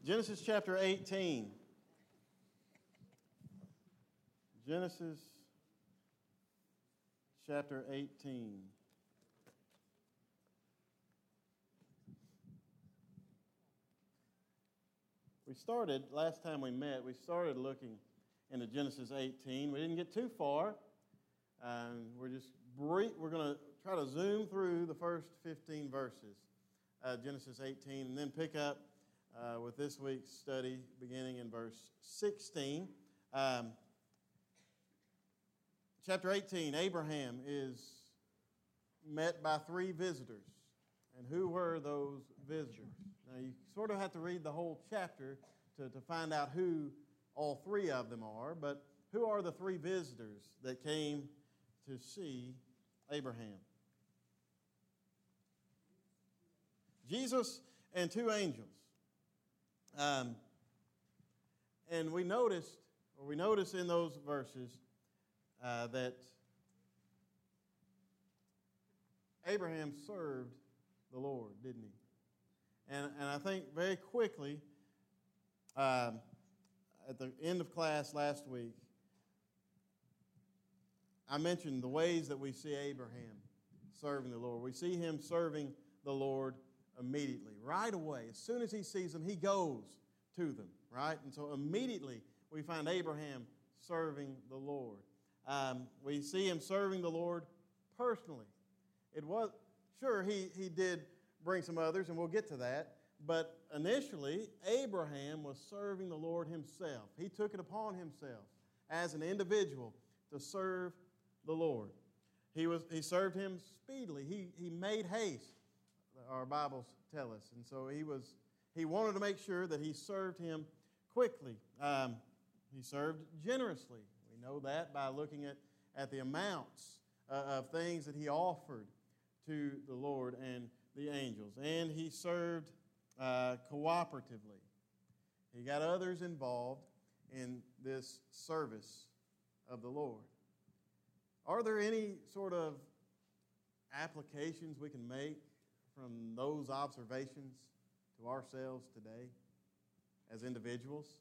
Genesis chapter 18. Genesis chapter 18. Last time we met, we started looking into Genesis 18. We didn't get too far. We're going to try to zoom through the first 15 verses, Genesis 18, and then pick up with this week's study beginning in verse 16. Chapter 18, Abraham is met by three visitors. And who were those visitors? Now, you sort of have to read the whole chapter to find out who all three of them are. But who are the three visitors that came to see Abraham? Jesus and two angels. And we notice in those verses that Abraham served the Lord, didn't he? And I think very quickly, at the end of class last week, I mentioned the ways that we see Abraham serving the Lord. We see him serving the Lord immediately, right away. As soon as he sees them, he goes to them, right? And so immediately we find Abraham serving the Lord. We see him serving the Lord personally. Sure, he did bring some others, and we'll get to that. But initially, Abraham was serving the Lord himself. He took it upon himself as an individual to serve the Lord. He served him speedily. He made haste, our Bibles tell us. And so he wanted to make sure that he served him quickly. He served generously. We know that by looking at the amounts of things that he offered to the Lord and the angels. And he served cooperatively. He got others involved in this service of the Lord. Are there any sort of applications we can make from those observations to ourselves today as individuals?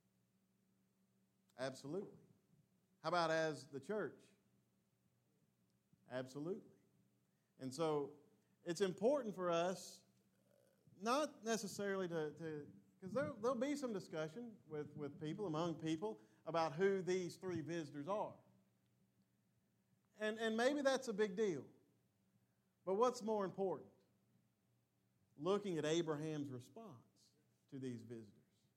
Absolutely. How about as the church? Absolutely. And so it's important for us, not necessarily to because there'll be some discussion with people, among people, about who these three visitors are. And maybe that's a big deal. But what's more important? Looking at Abraham's response to these visitors.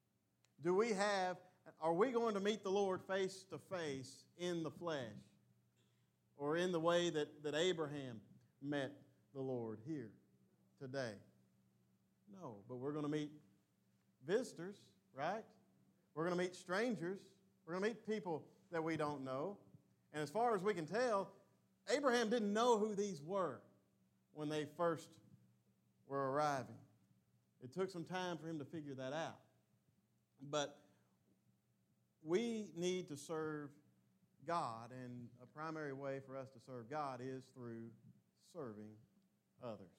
Are we going to meet the Lord face to face in the flesh? Or in the way that Abraham met the Lord here today? No, but we're going to meet visitors, right? We're going to meet strangers. We're going to meet people that we don't know. And as far as we can tell, Abraham didn't know who these were when they first were arriving. It took some time for him to figure that out. But we need to serve God, and a primary way for us to serve God is through serving others.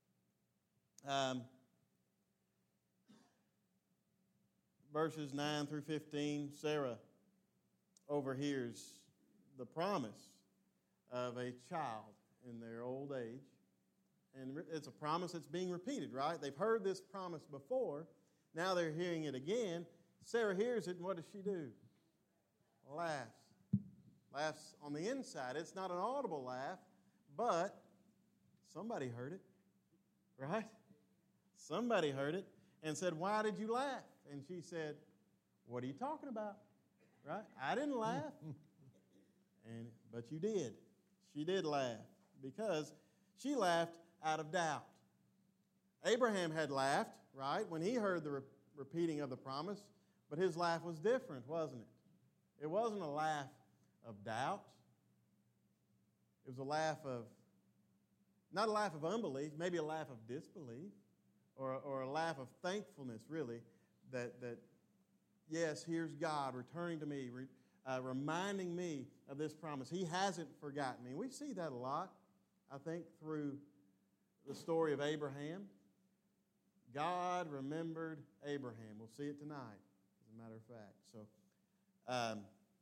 Verses 9 through 15, Sarah overhears the promise of a child in their old age. And it's a promise that's being repeated, right? They've heard this promise before. Now they're hearing it again. Sarah hears it, and what does she do? Laughs. Laughs on the inside. It's not an audible laugh, but somebody heard it, right? Somebody heard it and said, "Why did you laugh?" And she said, "What are you talking about?" Right? "I didn't laugh." But you did. She did laugh because she laughed out of doubt. Abraham had laughed, right, when he heard the repeating of the promise, but his laugh was different, wasn't it? It wasn't a laugh of doubt. It was not a laugh of unbelief, maybe a laugh of disbelief, or a laugh of thankfulness, really, that yes, here's God returning to me, reminding me of this promise. He hasn't forgotten me. We see that a lot, I think, through the story of Abraham. God remembered Abraham. We'll see it tonight, as a matter of fact. So,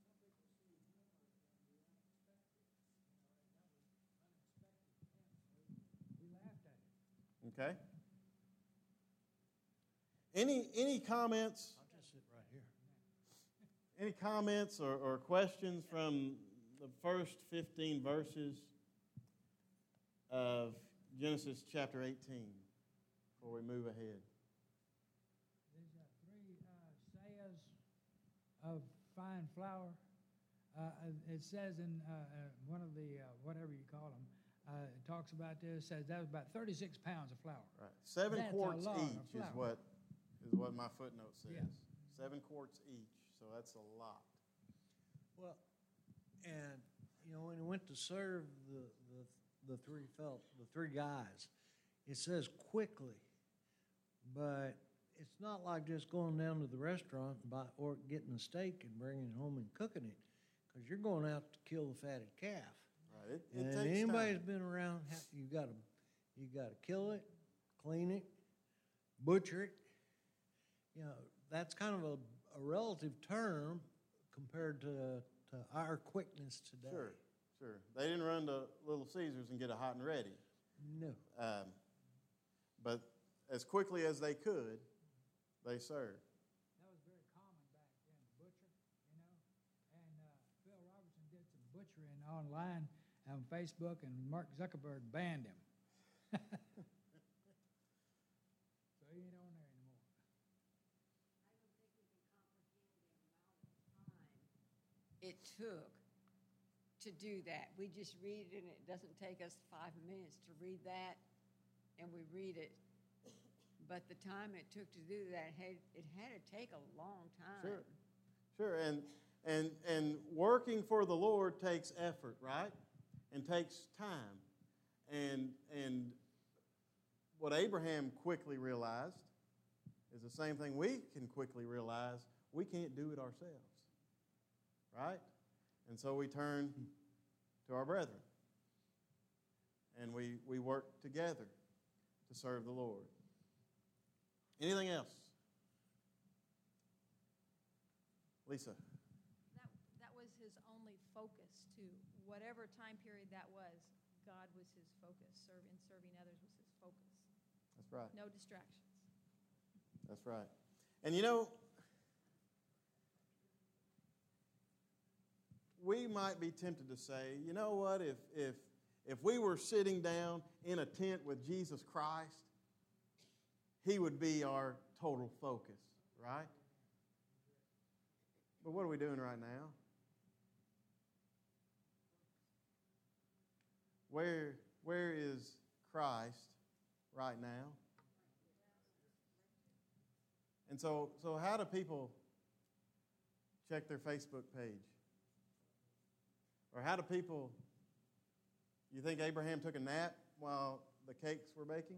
okay. Any comments? I'll just sit right here. Any comments or questions from the first 15 verses of Genesis chapter 18 before we move ahead? There's three sayas of fine flour. It says in one of the, whatever you call them, it talks about this, says that was about 36 pounds of flour. Right. 7 That's a quarts lot of each is flour. what my footnote says. Yeah. 7 quarts each, so that's a lot. Well, and when he went to serve the three guys, it says quickly, but it's not like just going down to the restaurant or getting a steak and bringing it home and cooking it, because you're going out to kill the fatted calf. Right. It And takes anybody's time. been around, you got to kill it, clean it, butcher it. That's kind of a relative term compared to our quickness today. Sure. They didn't run to Little Caesars and get it hot and ready. No. But as quickly as they could, they served. That was very common back then, butcher, And Phil Robertson did some butchering online on Facebook, and Mark Zuckerberg banned him. So he ain't on there anymore. It took to do that. We just read it, and it doesn't take us 5 minutes to read that, and we read it. But the time it took to do that, it had to take a long time. Sure. And working for the Lord takes effort, right? And takes time. And what Abraham quickly realized is the same thing we can quickly realize. We can't do it ourselves, right? And so we turn to our brethren. And we work together to serve the Lord. Anything else? Lisa. That was his only focus, too. Whatever time period that was, God was his focus. Serving others was his focus. That's right. No distractions. That's right. And we might be tempted to say, you know what, if we were sitting down in a tent with Jesus Christ, he would be our total focus, right? But what are we doing right now? Where is Christ right now? And so how do people check their Facebook page? Or how do people, you think Abraham took a nap while the cakes were baking?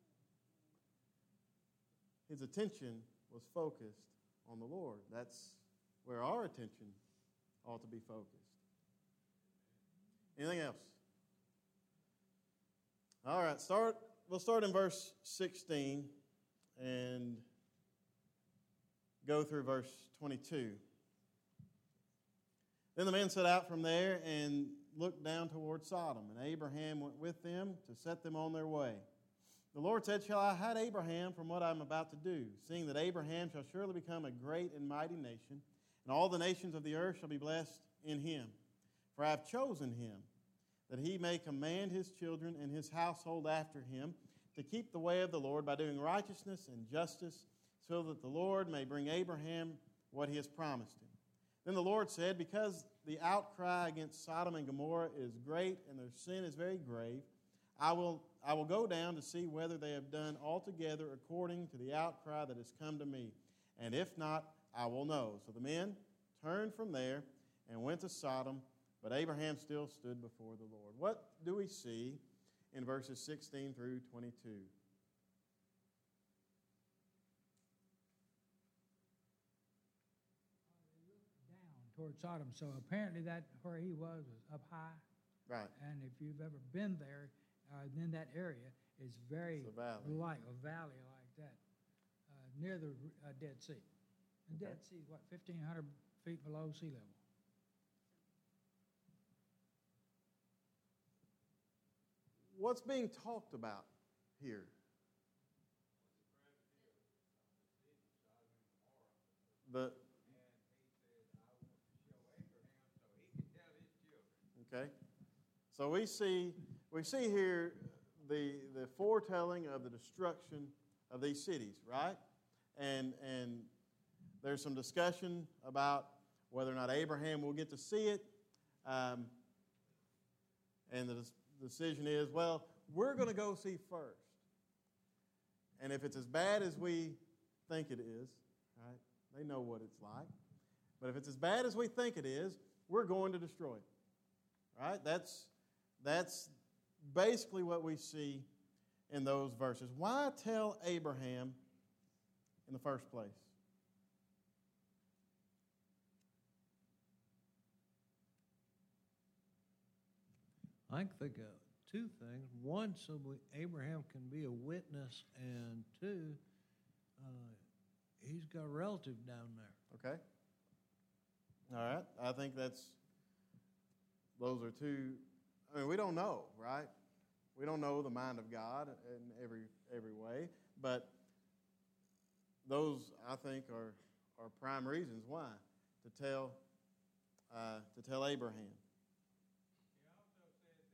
His attention was focused on the Lord. That's where our attention ought to be focused. Anything else? All right, we'll start in verse 16 and go through verse 22. Then the men set out from there and looked down toward Sodom, and Abraham went with them to set them on their way. The Lord said, "Shall I hide Abraham from what I am about to do, seeing that Abraham shall surely become a great and mighty nation, and all the nations of the earth shall be blessed in him? For I have chosen him, that he may command his children and his household after him to keep the way of the Lord by doing righteousness and justice, so that the Lord may bring Abraham what he has promised him." Then the Lord said, "Because the outcry against Sodom and Gomorrah is great and their sin is very grave, I will go down to see whether they have done altogether according to the outcry that has come to me. And if not, I will know." So the men turned from there and went to Sodom, but Abraham still stood before the Lord. What do we see in verses 16 through 22? Down toward Sodom. So apparently that where he was up high. Right. And if you've ever been there, in that area, it's very It's a valley. like a valley like that. near the Dead Sea. The Dead Sea is what, 1,500 feet below sea level. What's being talked about here? Okay. So we see here the foretelling of the destruction of these cities, right? And there's some discussion about whether or not Abraham will get to see it. And the decision is, well, we're going to go see first. And if it's as bad as we think it is, right? They know what it's like. But if it's as bad as we think it is, we're going to destroy it. Right? That's basically what we see in those verses. Why tell Abraham in the first place? I think two things. One, so Abraham can be a witness, and two, he's got a relative down there. Okay. All right. I think those are two. I mean, we don't know, right? We don't know the mind of God in every way, but those, I think, are prime reasons why to tell Abraham. He also said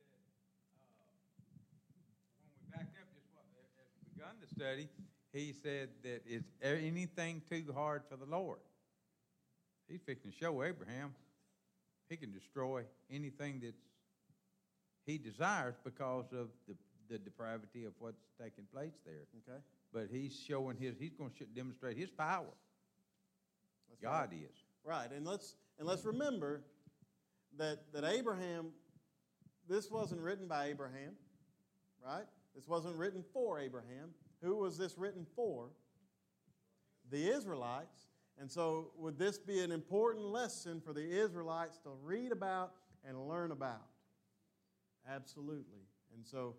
that when we backed up just as we begun the study, he said that is anything too hard for the Lord? He's fixing to show Abraham he can destroy anything that he desires because of the depravity of what's taking place there. Okay. But he's going to demonstrate his power. That's God right. is. Right, and let's remember that Abraham, this wasn't written by Abraham, right? This wasn't written for Abraham. Who was this written for? The Israelites. And so would this be an important lesson for the Israelites to read about and learn about? Absolutely. And so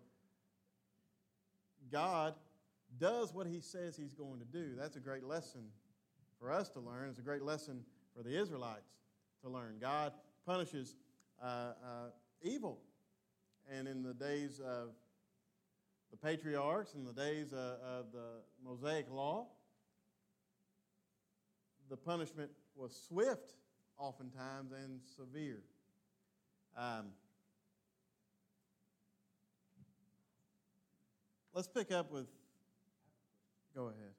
God does what he says he's going to do. That's a great lesson for us to learn. It's a great lesson for the Israelites to learn. God punishes evil. And in the days of the patriarchs, in the days of the Mosaic Law, the punishment was swift oftentimes and severe. Let's pick up with, go ahead.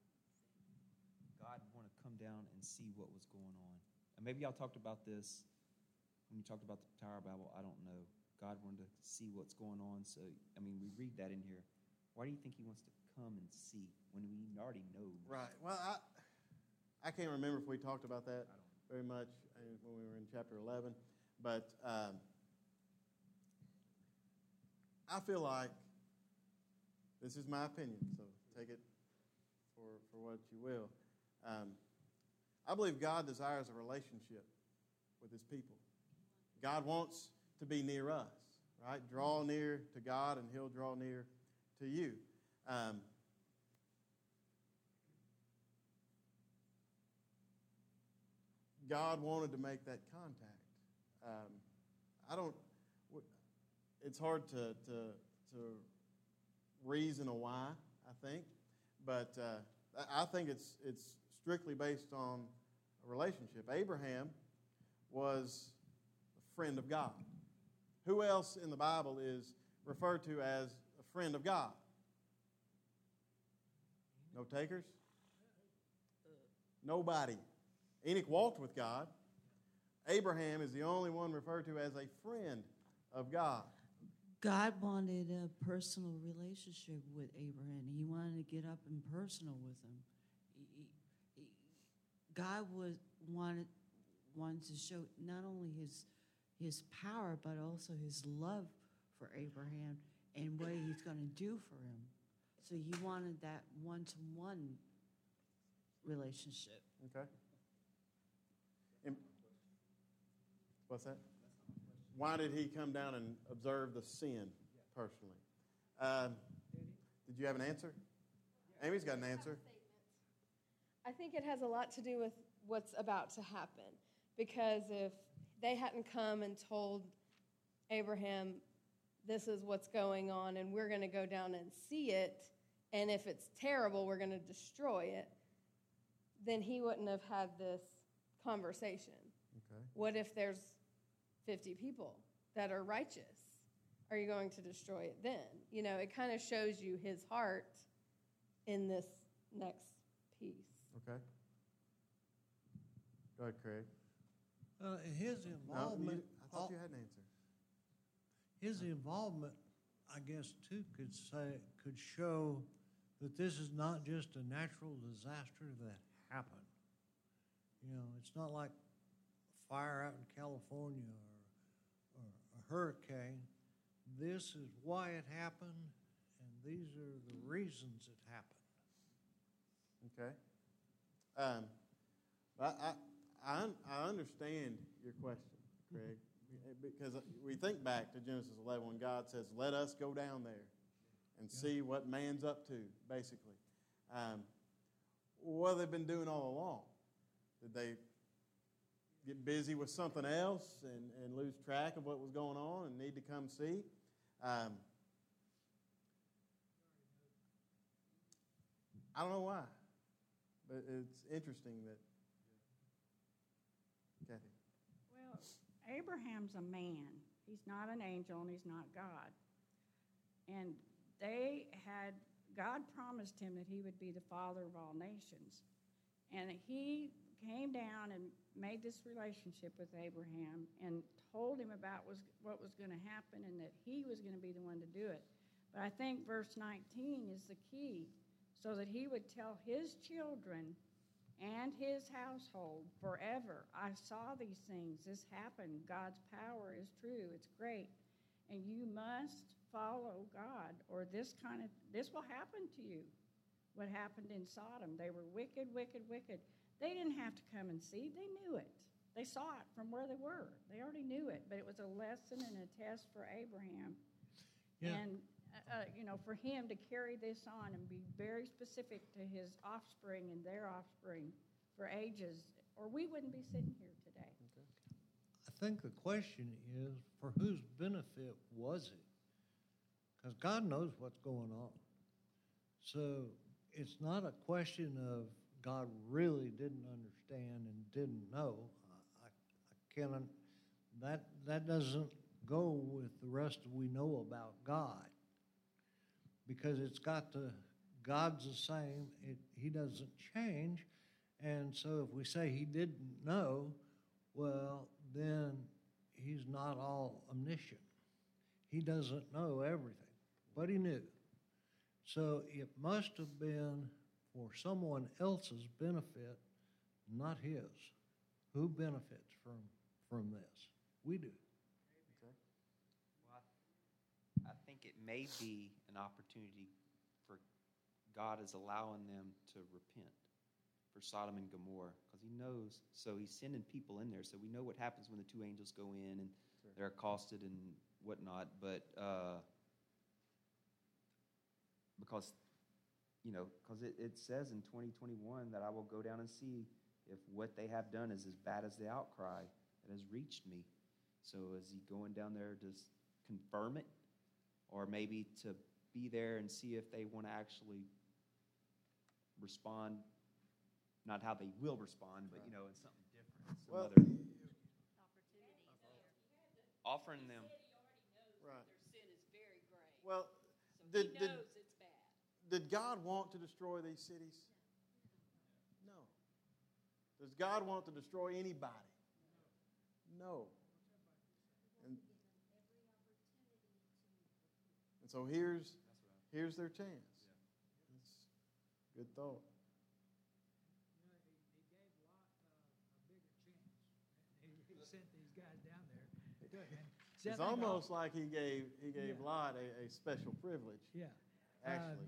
God want to come down and see what was going on. And maybe y'all talked about this when you talked about the Tower of Babel. I don't know. God wanted to see what's going on. So, I mean, we read that in here. Why do you think he wants to come and see when we already know? Right. Well, I can't remember if we talked about that very much when we were in chapter 11. But I feel like, this is my opinion, so take it for what you will. I believe God desires a relationship with his people. God wants to be near us, right? Draw near to God and he'll draw near to you. God wanted to make that contact. It's hard to reason a why, I think, but I think it's strictly based on a relationship. Abraham was a friend of God. Who else in the Bible is referred to as a friend of God? No takers? Nobody. Enoch walked with God. Abraham is the only one referred to as a friend of God. God wanted a personal relationship with Abraham. He wanted to get up and personal with him. God wanted to show not only his power, but also his love for Abraham and what he's going to do for him. So he wanted that one-to-one relationship. Okay. What's that? Why did he come down and observe the sin personally? Did you have an answer? Amy's got an answer. I think it has a lot to do with what's about to happen. Because if they hadn't come and told Abraham, this is what's going on, and we're going to go down and see it, and if it's terrible, we're going to destroy it, then he wouldn't have had this conversation. Okay. What if there's 50 people that are righteous? Are you going to destroy it then? You know, it kind of shows you his heart in this next piece. Okay. Go ahead, Craig. His No, involvement. I thought you had an answer. His involvement, I guess, too, could show that this is not just a natural disaster that happened. You know, it's not like a fire out in California or a hurricane. This is why it happened, and these are the reasons it happened. Okay. I understand your question, Craig, because we think back to Genesis 11 when God says, let us go down there and see what man's up to, basically. What have they been doing all along? Did they get busy with something else and lose track of what was going on and need to come see? I don't know why, but it's interesting that. Kathy. Well, Abraham's a man. He's not an angel and he's not God. And God promised him that he would be the father of all nations. And he came down and made this relationship with Abraham and told him about what was going to happen and that he was going to be the one to do it. But I think verse 19 is the key, so that he would tell his children and his household forever, I saw these things. This happened. God's power is true. It's great. And you must follow God, or this will happen to you. What happened in Sodom? They were wicked, wicked, wicked. They didn't have to come and see. They knew it. They saw it from where they were. They already knew it, but it was a lesson and a test for Abraham. Yeah. And, for him to carry this on and be very specific to his offspring and their offspring for ages, or we wouldn't be sitting here today. Okay. I think the question is, for whose benefit was it? Because God knows what's going on. So it's not a question of God really didn't understand and didn't know. I can't. That doesn't go with the rest we know about God. Because it's got God's the same. He doesn't change. And so if we say he didn't know, well, then he's not all omniscient. He doesn't know everything, but he knew. So it must have been for someone else's benefit, not his. Who benefits from this? We do. Okay. Well, I think it may be an opportunity for God is allowing them to repent for Sodom and Gomorrah, because he knows. So he's sending people in there. So we know what happens when the two angels go in and they're accosted and whatnot. But because it says in 2021 that I will go down and see if what they have done is as bad as the outcry that has reached me. So is he going down there to confirm it, or maybe to be there and see if they want to actually respond, not how they will respond, but in something different, some Well, other offering them. right. Their sin is very great. Well, So he knows it's bad. did God want to destroy these cities? No. Does God want to destroy anybody? No. And so here's their chance. That's good thought. He gave Lot a bigger chance. He sent these guys down there to do it. And see, I It's think almost like he gave Yeah. Lot a special privilege. Yeah. Actually.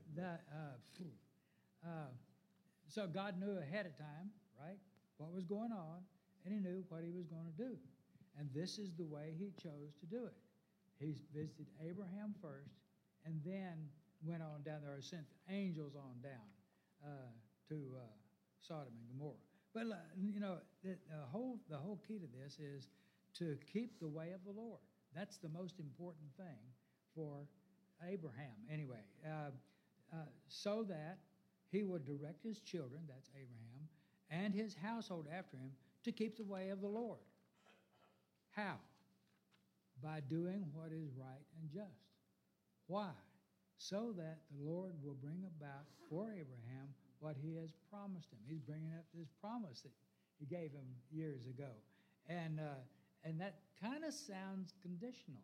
So God knew ahead of time, right, what was going on, and he knew what he was going to do. And this is the way he chose to do it. He visited Abraham first, and then went on down there, or sent angels on down to Sodom and Gomorrah. But the whole key to this is to keep the way of the Lord. That's the most important thing for Abraham, anyway, so that he would direct his children, that's Abraham, and his household after him to keep the way of the Lord. How? By doing what is right and just. Why? So that the Lord will bring about for Abraham what he has promised him. He's bringing up this promise that he gave him years ago. And that kind of sounds conditional.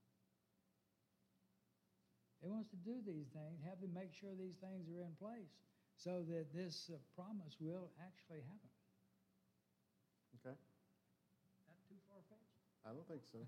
He wants to do these things, have them make sure these things are in place so that this promise will actually happen. Okay. Not too far-fetched? I don't think so.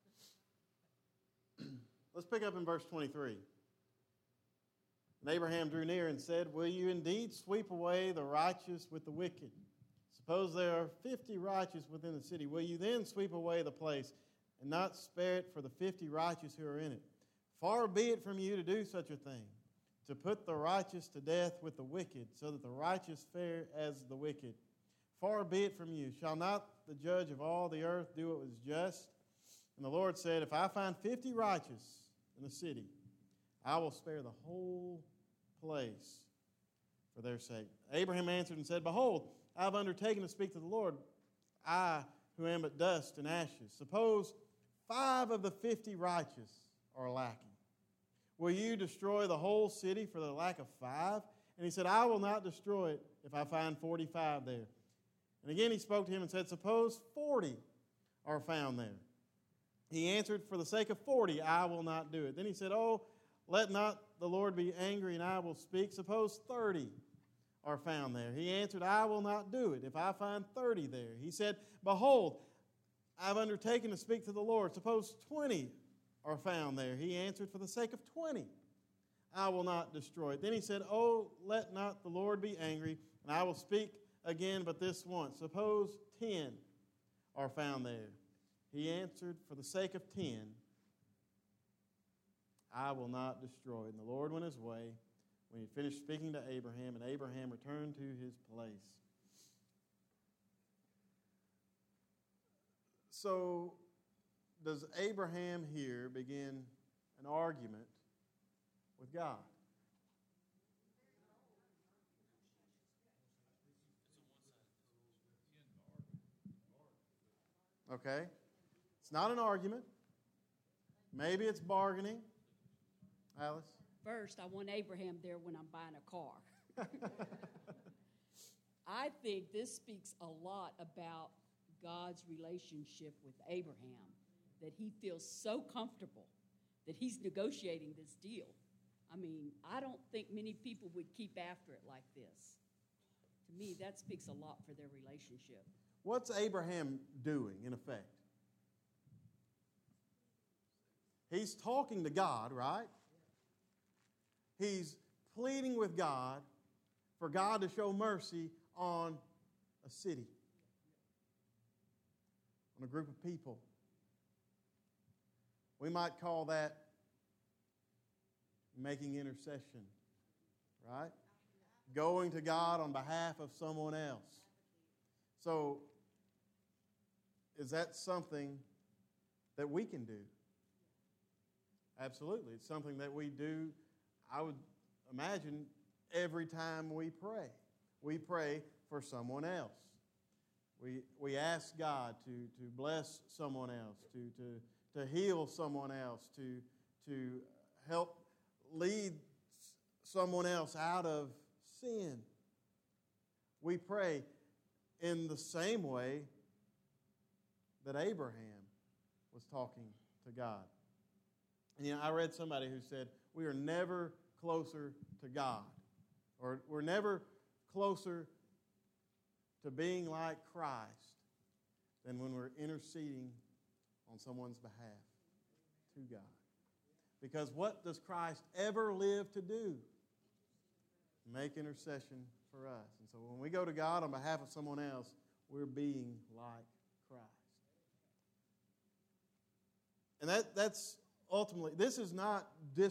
Let's pick up in verse 23. And Abraham drew near and said, "Will you indeed sweep away the righteous with the wicked? Suppose there are 50 righteous within the city. Will you then sweep away the place and not spare it for the 50 righteous who are in it? Far be it from you to do such a thing, to put the righteous to death with the wicked, so that the righteous fare as the wicked. Far be it from you. Shall not the judge of all the earth do what was just?" And the Lord said, "If I find 50 righteous in the city, I will spare the whole place for their sake." Abraham answered and said, "Behold, I have undertaken to speak to the Lord, I who am but dust and ashes. Suppose 5 of the 50 righteous are lacking. Will you destroy the whole city for the lack of 5? And he said, "I will not destroy it if I find 45 there." And again he spoke to him and said, "Suppose 40 are found there." He answered, "For the sake of 40, I will not do it." Then he said, "Oh, let not the Lord be angry, and I will speak. Suppose 30 are found there." He answered, "I will not do it if I find 30 there." He said, "Behold, I have undertaken to speak to the Lord. Suppose 20 are found there." He answered, "For the sake of 20, I will not destroy it." Then he said, "Oh, let not the Lord be angry, and I will speak again but this once. Suppose 10 are found there." He answered, "For the sake of 10, I will not destroy it." And the Lord went his way when he finished speaking to Abraham, and Abraham returned to his place. So, does Abraham here begin an argument with God? Okay. It's not an argument. Maybe it's bargaining. Alice? First, I want Abraham there when I'm buying a car. I think this speaks a lot about God's relationship with Abraham, that he feels so comfortable that he's negotiating this deal. I mean, I don't think many people would keep after it like this. To me, that speaks a lot for their relationship. What's Abraham doing, in effect? He's talking to God, right? He's pleading with God for God to show mercy on a city, on a group of people. We might call that making intercession, right? Going to God on behalf of someone else. So, is that something that we can do? Absolutely. It's something that we do, I would imagine, every time we pray. We pray for someone else. We ask God to bless someone else, to heal someone else, to help lead someone else out of sin. We pray in the same way that Abraham was talking to God. And, I read somebody who said, we are never closer to God, or we're never closer to being like Christ than when we're interceding on someone's behalf to God. Because what does Christ ever live to do? Make intercession for us. And so when we go to God on behalf of someone else, we're being like Christ. And that's ultimately, this is not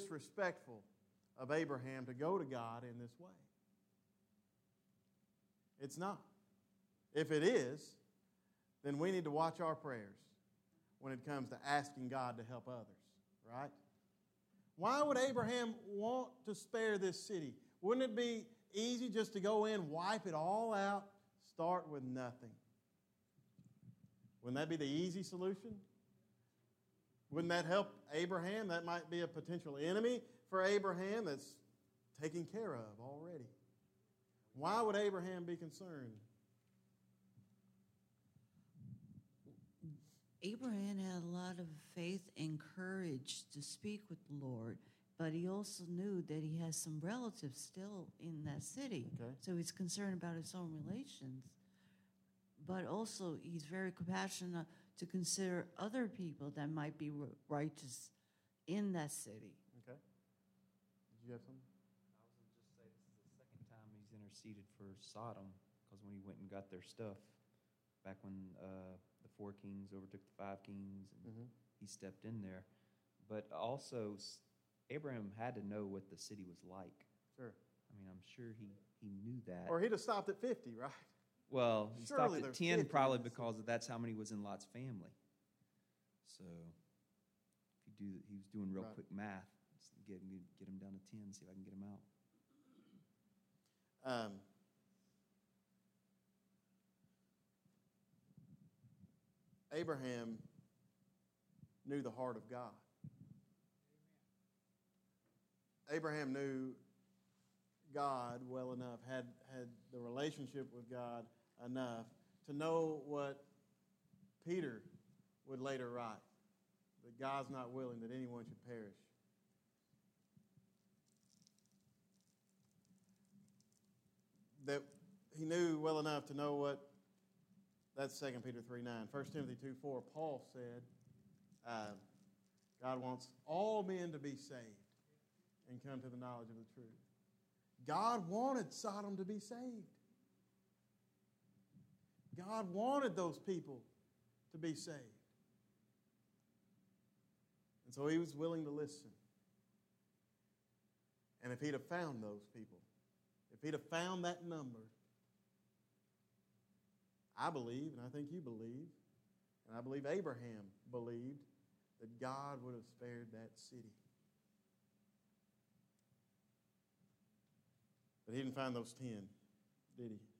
disrespectful of Abraham to go to God in this way. It's not. If it is, then we need to watch our prayers when it comes to asking God to help others, right? Why would Abraham want to spare this city? Wouldn't it be easy just to go in, wipe it all out, start with nothing? Wouldn't that be the easy solution? Wouldn't that help Abraham? That might be a potential enemy for Abraham that's taken care of already. Why would Abraham be concerned? Abraham had a lot of faith and courage to speak with the Lord, but he also knew that he has some relatives still in that city. Okay. So he's concerned about his own relations. But also, he's very compassionate to consider other people that might be righteous in that city. Okay. Did you have something? I was going to just say this is the second time he's interceded for Sodom, because when he went and got their stuff, back when the 4 kings overtook the 5 kings, and he stepped in there. But also, Abraham had to know what the city was like. Sure. I mean, I'm sure he knew that. Or he'd have stopped at 50, right? Well, he Surely stopped at there's 10 50 probably in the because that's how many was in Lot's family. So if he was doing real Right. quick math, just get him down to 10, see if I can get him out. Abraham knew the heart of God. Abraham knew God well enough, had the relationship with God enough to know what Peter would later write, that God's not willing that anyone should perish. That he knew well enough to know what, that's 2 Peter 3:9. 1 Timothy 2:4, Paul said, God wants all men to be saved and come to the knowledge of the truth. God wanted Sodom to be saved. God wanted those people to be saved. And so he was willing to listen. And if he'd have found those people, if he'd have found that number, I believe, and I think you believe, and I believe Abraham believed, that God would have spared that city. But he didn't find those 10, did he?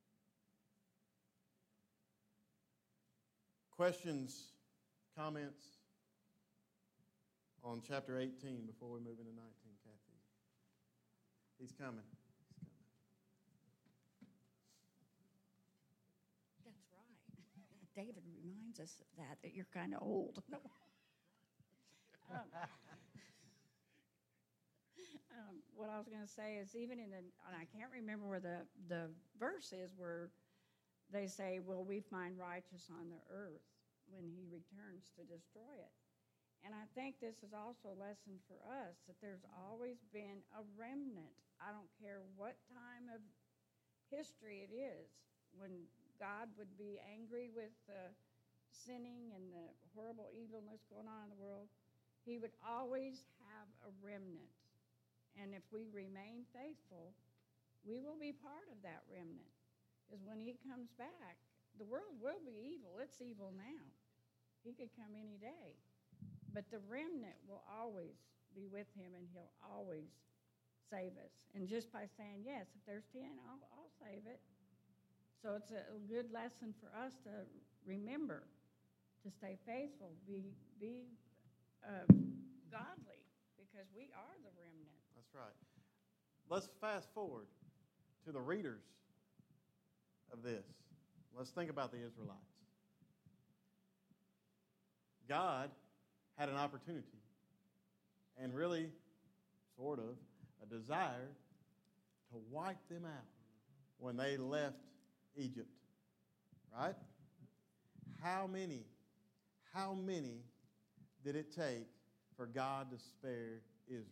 Questions, comments on chapter 18 before we move into 19, Kathy? He's coming. That's right. David reminds us of that you're kind of old. No. What I was going to say is even and I can't remember where the verse is where they say, will we find righteous on the earth when he returns to destroy it? And I think this is also a lesson for us, that there's always been a remnant. I don't care what time of history it is, when God would be angry with sinning and the horrible evilness going on in the world, he would always have a remnant. And if we remain faithful, we will be part of that remnant. Because when he comes back, the world will be evil. It's evil now. He could come any day. But the remnant will always be with him, and he'll always save us. And just by saying, yes, if there's 10, I'll save it. So it's a good lesson for us to remember, to stay faithful, be godly, because we are the remnant. That's right. Let's fast forward to the readers of this. Let's think about the Israelites. God had an opportunity, and really, sort of, a desire to wipe them out when they left Egypt. Right? How many did it take for God to spare Israel?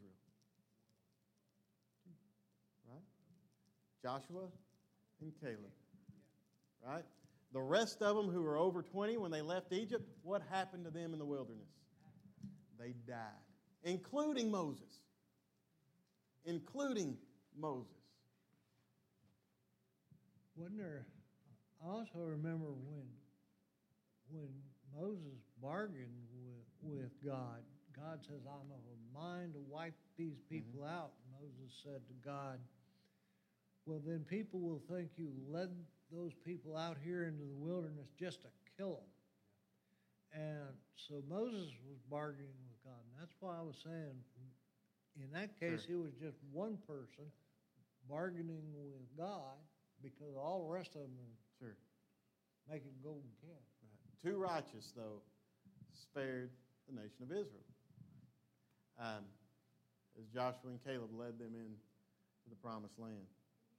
Right? Joshua and Caleb. Right? The rest of them who were over 20 when they left Egypt, what happened to them in the wilderness? They died, including Moses. Wasn't there? I also remember when Moses bargained with God. God says, "I'm of a mind to wipe these people out." Moses said to God, "Well, then people will think you led those people out here into the wilderness just to kill them." And so Moses was bargaining with God. And that's why I was saying, in that case, Sure. it was just one person bargaining with God, because all the rest of them are Sure. making golden calf. Right. Two righteous, though, spared the nation of Israel. As Joshua and Caleb led them in to the promised land.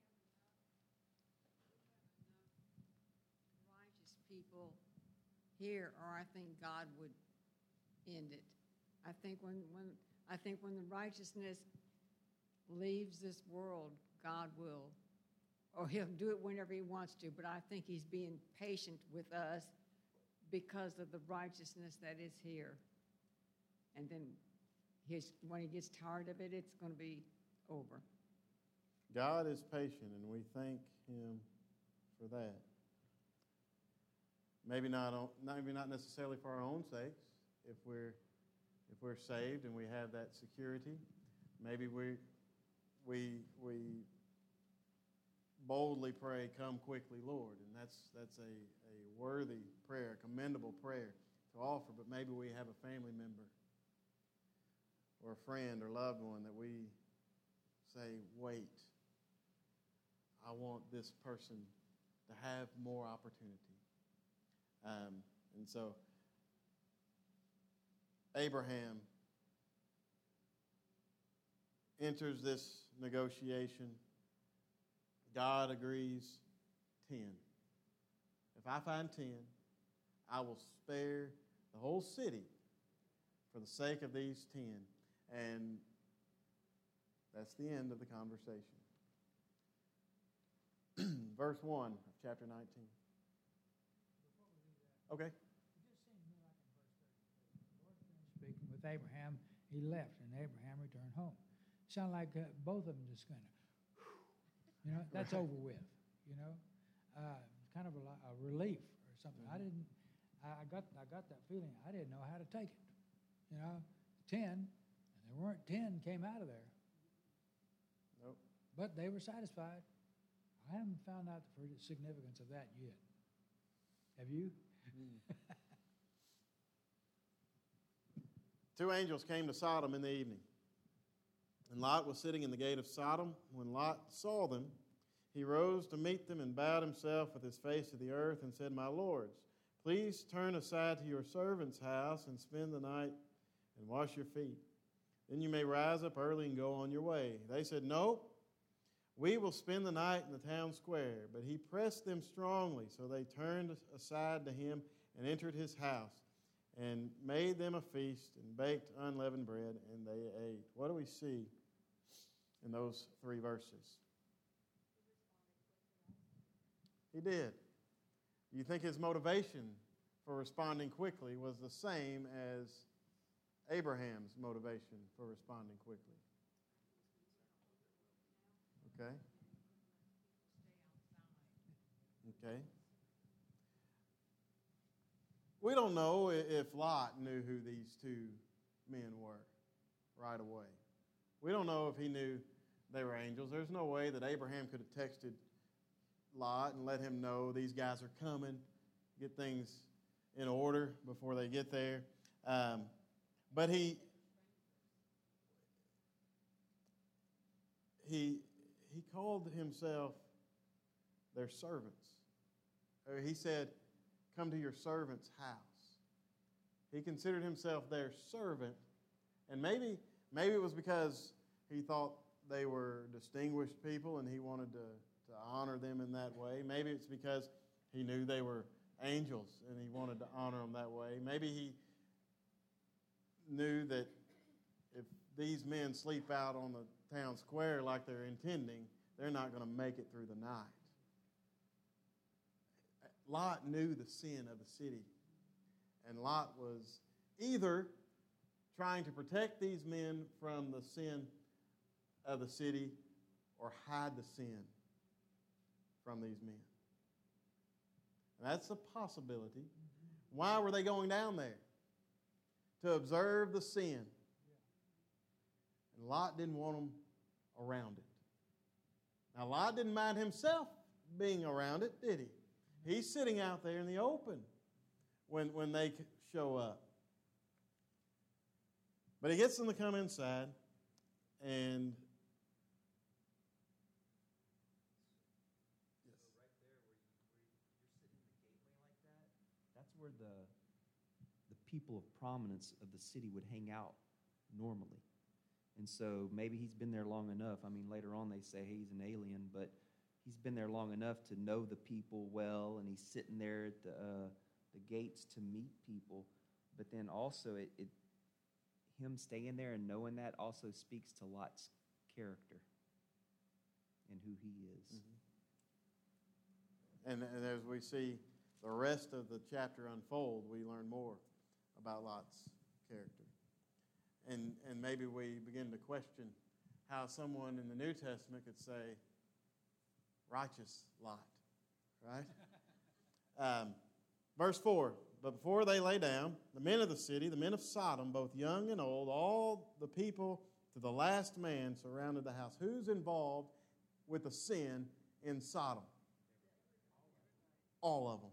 Righteous people here, or I think God would end it. I think when the righteousness leaves this world, God will, or He'll do it whenever He wants to. But I think He's being patient with us because of the righteousness that is here. And then when He gets tired of it, it's going to be over. God is patient, and we thank Him for that. Maybe not necessarily for our own sakes. If we're saved and we have that security, maybe we boldly pray, "Come quickly, Lord," and that's a worthy prayer, a commendable prayer to offer. But maybe we have a family member or a friend or loved one that we say, "Wait, I want this person to have more opportunity." And so Abraham enters this negotiation. God agrees 10. If I find 10, I will spare the whole city for the sake of these 10. And that's the end of the conversation. Verse 1 of chapter 19. Okay. It just seems to me like in verse 33, the Lord finished speaking with Abraham, he left, and Abraham returned home. Sound like both of them just kind of, that's Right. over with, kind of a relief or something. Mm-hmm. I got that feeling. I didn't know how to take it. 10, and there weren't 10 came out of there. Nope. But they were satisfied. I haven't found out the significance of that yet. Have you? Two angels came to Sodom in the evening, and Lot was sitting in the gate of Sodom. When Lot saw them, he rose to meet them and bowed himself with his face to the earth and said, "My lords, please turn aside to your servant's house and spend the night and wash your feet. Then you may rise up early and go on your way." They said, "No, we will spend the night in the town square." But he pressed them strongly, so they turned aside to him and entered his house and made them a feast and baked unleavened bread, and they ate. What do we see in those 3 verses? He did. Do you think his motivation for responding quickly was the same as Abraham's motivation for responding quickly? Okay. Okay. We don't know if Lot knew who these 2 men were right away. We don't know if he knew they were angels. There's no way that Abraham could have texted Lot and let him know these guys are coming, get things in order before they get there. But he called himself their servants. Or he said, "Come to your servant's house." He considered himself their servant, and maybe it was because he thought they were distinguished people and he wanted to honor them in that way. Maybe it's because he knew they were angels and he wanted to honor them that way. Maybe he knew that if these men sleep out on the town square like they're intending, they're not going to make it through the night. Lot knew the sin of the city, and Lot was either trying to protect these men from the sin of the city or hide the sin from these men. And that's a possibility. Why were they going down there? To observe the sin. And Lot didn't want them around it. Now, Lot didn't mind himself being around it, did he? He's sitting out there in the open when they show up. But he gets them to come inside, and that's where the people of prominence of the city would hang out normally. And so maybe he's been there long enough. I mean, later on they say he's an alien, but he's been there long enough to know the people well, and he's sitting there at the gates to meet people. But then also him staying there and knowing that also speaks to Lot's character and who he is. Mm-hmm. And as we see the rest of the chapter unfold, we learn more about Lot's character. And maybe we begin to question how someone in the New Testament could say, righteous Lot, right? Verse 4, but before they lay down, the men of the city, the men of Sodom, both young and old, all the people to the last man surrounded the house. Who's involved with the sin in Sodom? All of them.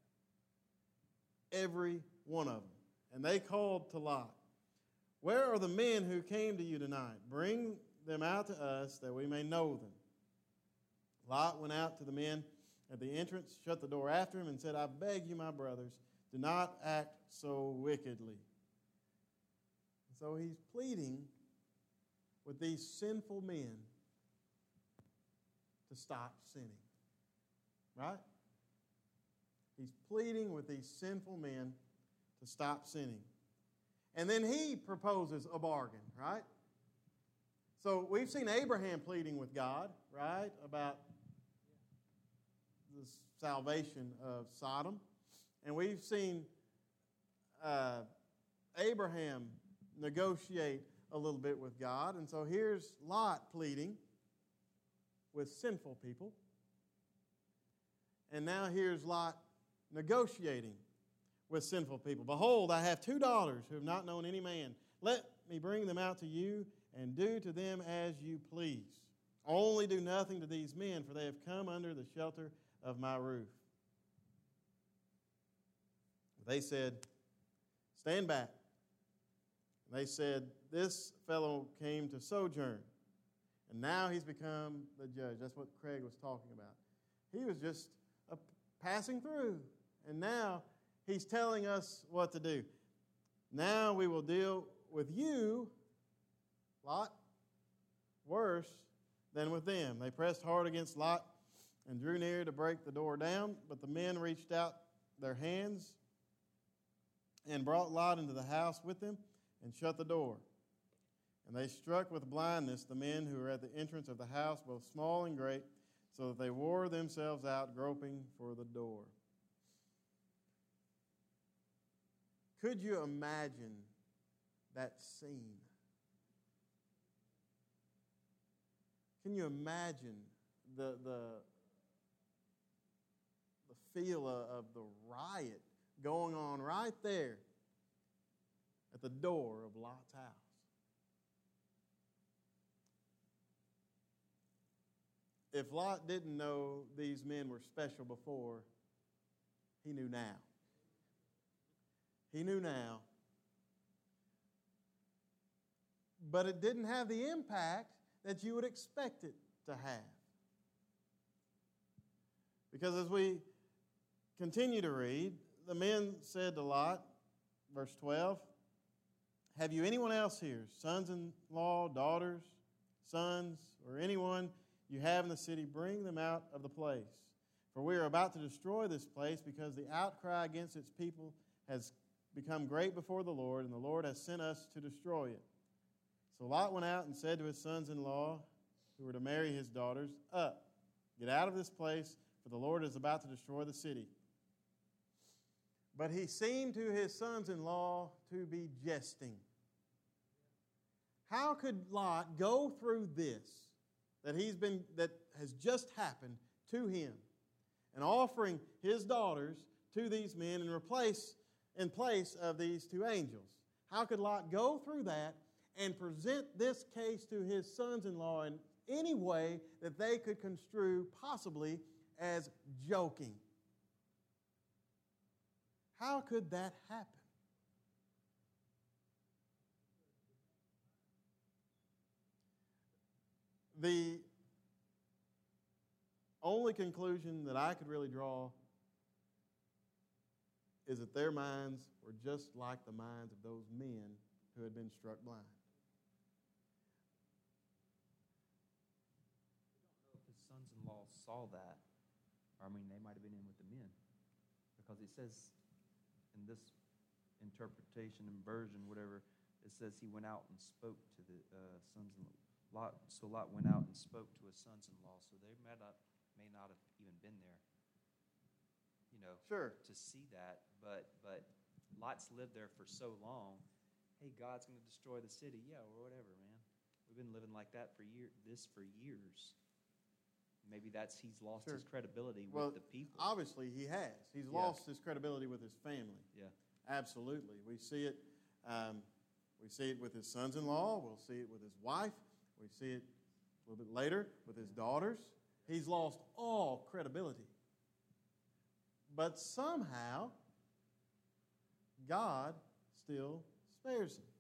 Every one of them. And they called to Lot, where are the men who came to you tonight? Bring them out to us that we may know them. Lot went out to the men at the entrance, shut the door after him, and said, I beg you, my brothers, do not act so wickedly. And so he's pleading with these sinful men to stop sinning. Right? He's pleading with these sinful men to stop sinning. And then he proposes a bargain, right? So we've seen Abraham pleading with God, right, about the salvation of Sodom. And we've seen Abraham negotiate a little bit with God. And so here's Lot pleading with sinful people. And now here's Lot negotiating with sinful people. Behold, I have 2 daughters who have not known any man. Let me bring them out to you, and do to them as you please. Only do nothing to these men, for they have come under the shelter of my roof. They said, stand back. They said, this fellow came to sojourn, and now he's become the judge. That's what Craig was talking about. He was just passing through, and now he's telling us what to do. Now we will deal with you, Lot, worse than with them. They pressed hard against Lot and drew near to break the door down, but the men reached out their hands and brought Lot into the house with them and shut the door. And they struck with blindness the men who were at the entrance of the house, both small and great, so that they wore themselves out groping for the door. Could you imagine that scene? Can you imagine the feel of the riot going on right there at the door of Lot's house? If Lot didn't know these men were special before, he knew now. He knew now. But it didn't have the impact that you would expect it to have. Because as we continue to read, the men said to Lot, verse 12, have you anyone else here, sons-in-law, daughters, sons, or anyone you have in the city? Bring them out of the place. For we are about to destroy this place, because the outcry against its people has become great before the Lord, and the Lord has sent us to destroy it. So Lot went out and said to his sons-in-law, who were to marry his daughters, up, get out of this place, for the Lord is about to destroy the city. But he seemed to his sons-in-law to be jesting. How could Lot go through this that has just happened to him and offering his daughters to these men in place of these two angels. How could Lot go through that and present this case to his sons-in-law in any way that they could construe possibly as joking? How could that happen? The only conclusion that I could really draw is that their minds were just like the minds of those men who had been struck blind. I don't know if his sons-in-law saw that, or they might have been in with the men, because it says in this interpretation and version, whatever, it says he went out and spoke to the sons-in-law. So Lot went out and spoke to his sons-in-law. So they may not have even been there, sure, to see that. But Lot's lived there for so long. Hey, God's going to destroy the city. Yeah, or whatever, man. We've been living like that for years. Maybe he's lost his credibility with the people. Obviously, he has. He's lost his credibility with his family. Yeah, absolutely. We see it. We see it with his sons-in-law. We'll see it with his wife. We see it a little bit later with his daughters. He's lost all credibility. But somehow, God still spares him.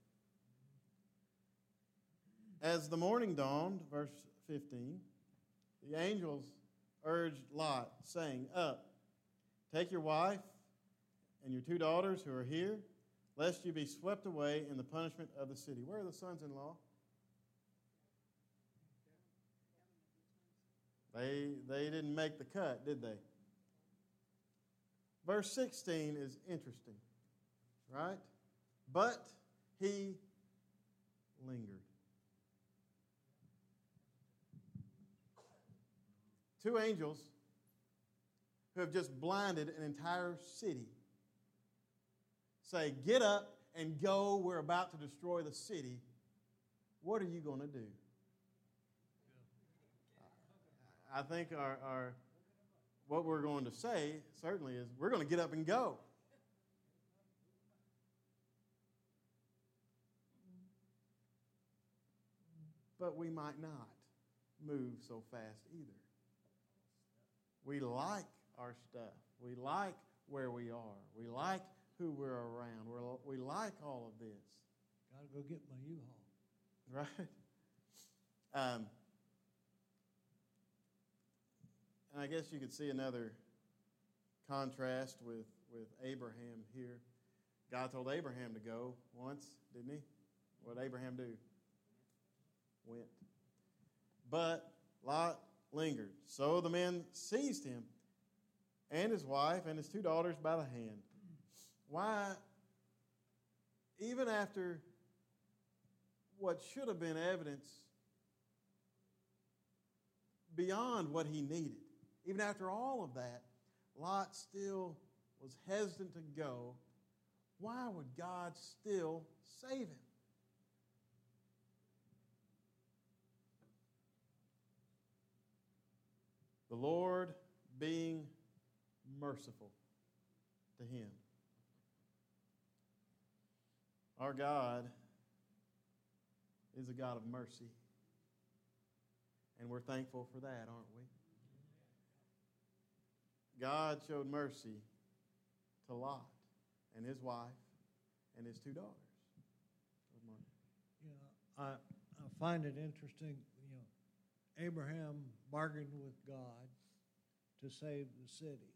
As the morning dawned, verse 15, the angels urged Lot, saying, "Up, take your wife and your two daughters who are here, lest you be swept away in the punishment of the city." Where are the sons-in-law? They didn't make the cut, did they? Verse 16 is interesting, right? But he lingered. Two angels who have just blinded an entire city say, "Get up and go. We're about to destroy the city. What are you going to do?" I think what we're going to say certainly is we're going to get up and go. But we might not move so fast either. We like our stuff. We like where we are. We like who we're around. We like all of this. Got to go get my U-Haul. Right? And I guess you could see another contrast with Abraham here. God told Abraham to go once, didn't he? What did Abraham do? Went. But Lot lingered. So the men seized him and his wife and his two daughters by the hand. Why, even after what should have been evidence beyond what he needed, even after all of that, Lot still was hesitant to go. Why would God still save him? The Lord being merciful to him. Our God is a God of mercy. And we're thankful for that, aren't we? God showed mercy to Lot and his wife and his two daughters. I find it interesting, Abraham bargained with God to save the city.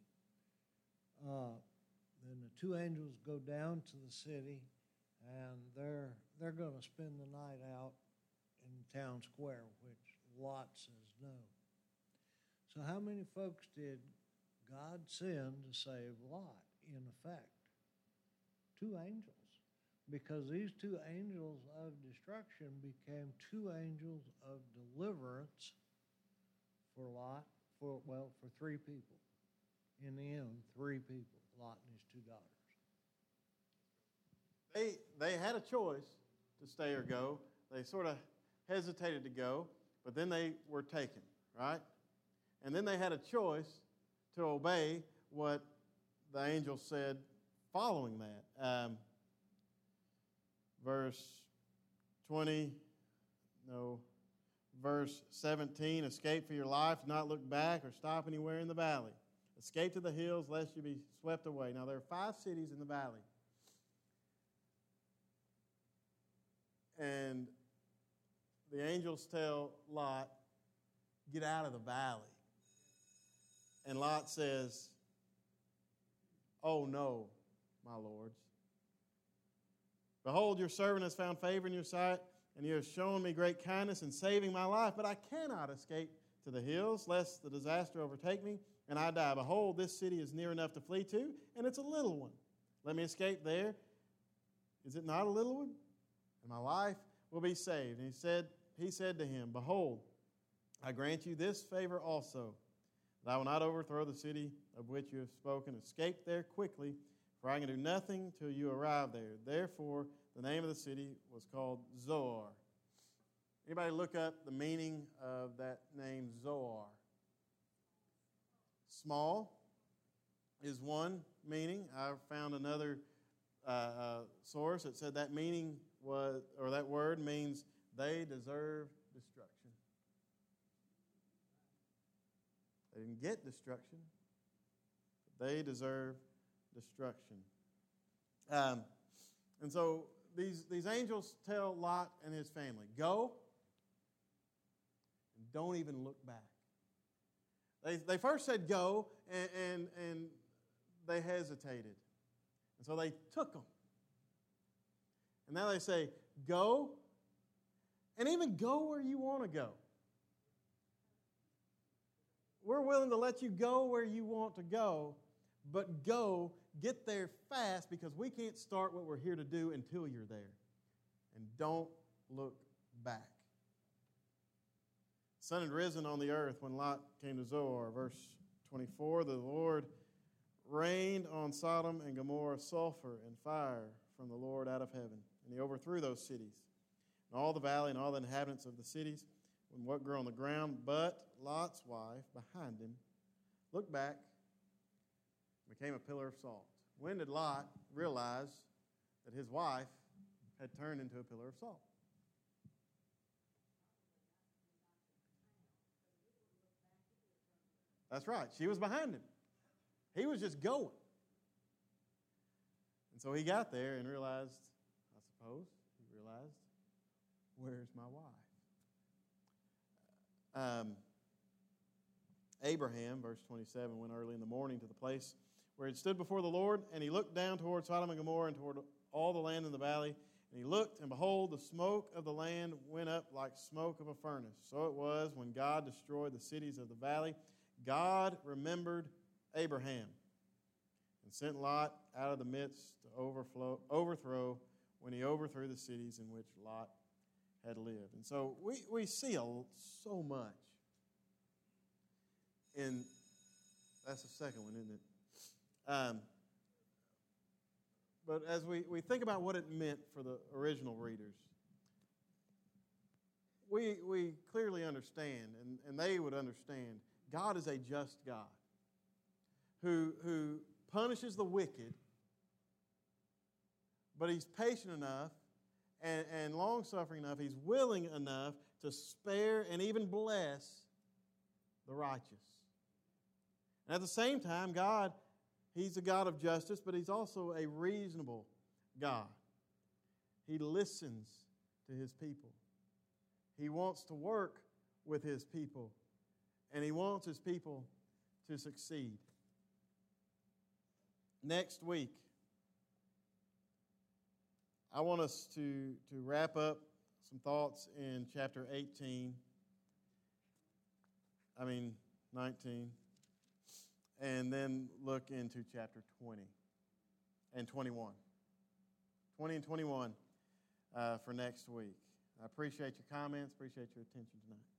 Then the two angels go down to the city, and they're going to spend the night out in town square, which Lot says no. So how many folks did God send to save Lot, in effect? Two angels. Because these two angels of destruction became two angels of deliverance for Lot, for three people. In the end, three people, Lot and his two daughters. They had a choice to stay or go. They sort of hesitated to go, but then they were taken, right? And then they had a choice to obey what the angel said following that. Verse 17, escape for your life, not look back or stop anywhere in the valley. Escape to the hills, lest you be swept away. Now, there are 5 cities in the valley. And the angels tell Lot, get out of the valley. And Lot says, oh no, my lords. Behold, your servant has found favor in your sight, and you have shown me great kindness in saving my life, but I cannot escape to the hills, lest the disaster overtake me, and I die. Behold, this city is near enough to flee to, and it's a little one. Let me escape there. Is it not a little one? And my life will be saved. And he said to him, behold, I grant you this favor also, that I will not overthrow the city of which you have spoken. Escape there quickly, for I can do nothing till you arrive there. Therefore, the name of the city was called Zoar. Anybody look up the meaning of that name, Zoar? Small is one meaning. I found another source that said that meaning was, or that word means they deserve destruction. They didn't get destruction, but they deserve destruction. And so these angels tell Lot and his family, go and don't even look back. They first said go, and they hesitated. And so they took them. And now they say, go, and even go where you want to go. We're willing to let you go where you want to go, but go, get there fast, because we can't start what we're here to do until you're there. And don't look back. The sun had risen on the earth when Lot came to Zoar. Verse 24, the Lord rained on Sodom and Gomorrah sulfur and fire from the Lord out of heaven. And he overthrew those cities, and all the valley and all the inhabitants of the cities, and what grew on the ground. But Lot's wife behind him looked back, became a pillar of salt. When did Lot realize that his wife had turned into a pillar of salt? That's right. She was behind him. He was just going. And so he got there and realized, where's my wife? Abraham, verse 27, went early in the morning to the place where he stood before the Lord, and he looked down toward Sodom and Gomorrah and toward all the land in the valley. And he looked, and behold, the smoke of the land went up like smoke of a furnace. So it was when God destroyed the cities of the valley. God remembered Abraham and sent Lot out of the midst to overthrow when he overthrew the cities in which Lot had lived. And so we see so much. And that's the second one, isn't it? But as we think about what it meant for the original readers, we clearly understand, and they would understand, God is a just God who punishes the wicked, but he's patient enough and long-suffering enough, he's willing enough to spare and even bless the righteous. And at the same time, God, he's a God of justice, but he's also a reasonable God. He listens to his people. He wants to work with his people, and he wants his people to succeed. Next week, I want us to wrap up some thoughts in chapter 19, and then look into chapter 20 and 21. 20 and 21 for next week. I appreciate your comments, appreciate your attention tonight.